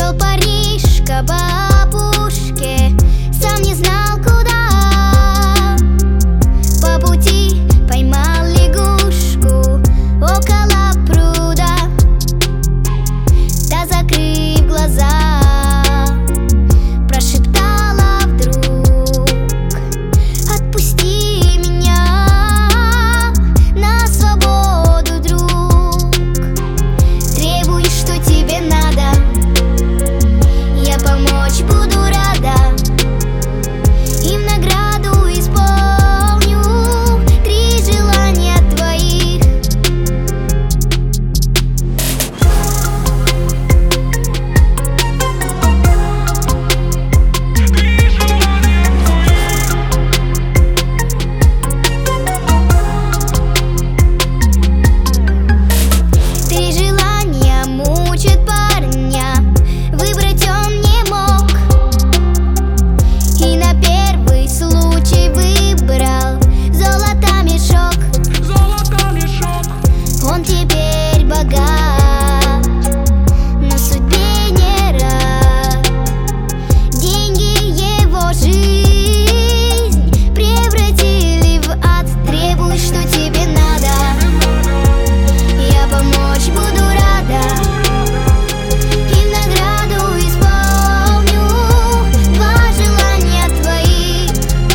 Шел парнишка по опушке, сам не знал куда. По пути поймал лягушку около пруда. Та, закрыв глаза, прошептала вдруг: отпусти меня на свободу, друг. Требуй, что тебе надо, я помочь буду рада. И в награду исполню 3 желания твоих. Три желания мучат парня, выбрать он не мог. И на первый случай выбрал золото мешок. Он теперь богат, но судьбе не рад. Деньги его жизнь превратили в ад. Требуй, что тебе надо, я помочь буду рада. И в награду исполню 2 желания твоих.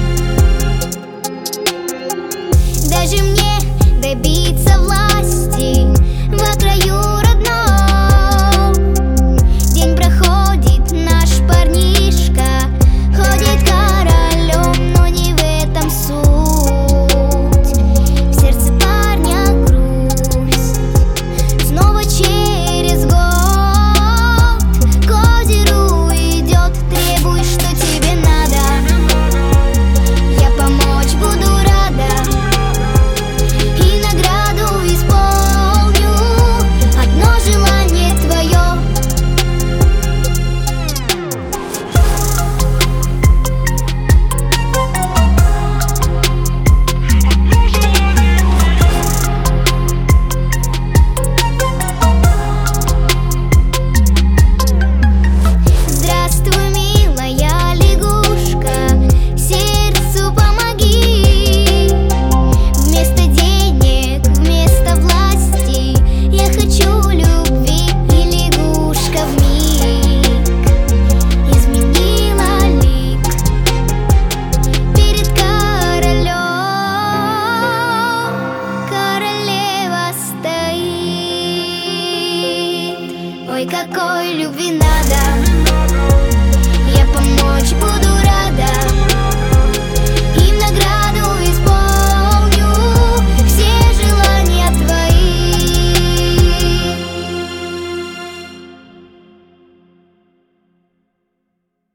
Даже мне добиться власти во краю родном. День проходит, наш парнишка ходит королем, но не в этом суть. В сердце парня грусть. Снова через год к озеру идет. Требуй, что тебе надо, я помочь буду рада. И награду исполню 1 желание твое. Здравствуй, милая лягушка, сердцу помоги. Вместо денег, вместо власти я хочу любви. И лягушка вмиг изменила лик перед королем. Королева стоит. Ой, какой любви надо, я помочь буду